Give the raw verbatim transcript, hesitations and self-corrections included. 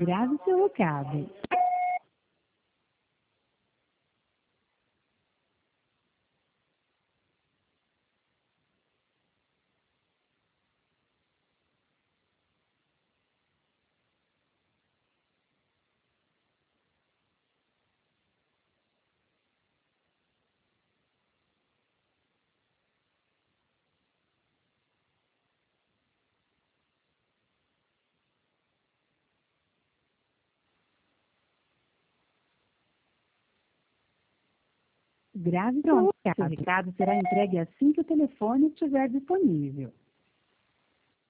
Grave seu recado. Grave seu recado. Seu recado será entregue assim que o telefone estiver disponível.